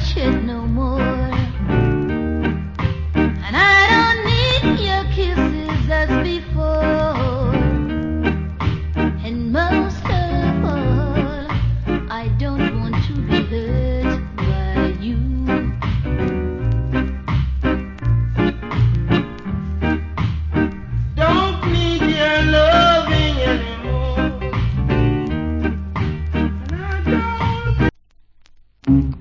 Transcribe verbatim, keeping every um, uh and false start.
shed no more. And I don't need your kisses as before. And most of all, I don't want to be hurt by you. Don't need your loving anymore. And I don't